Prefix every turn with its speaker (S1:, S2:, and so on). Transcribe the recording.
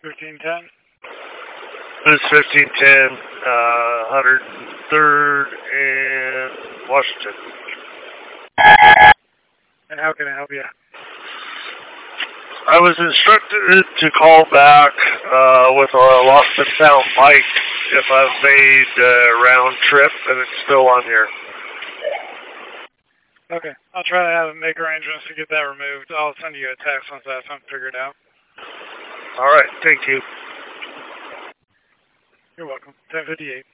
S1: 1510.
S2: This is 1510, 103rd and Washington.
S1: And how can I help you?
S2: I was instructed to call back with a lost and found bike if I've made a round trip and it's still on here.
S1: Okay, I'll try to have make arrangements to get that removed. I'll send you a text once that's figured out.
S2: All right, thank you.
S1: You're welcome. 1058.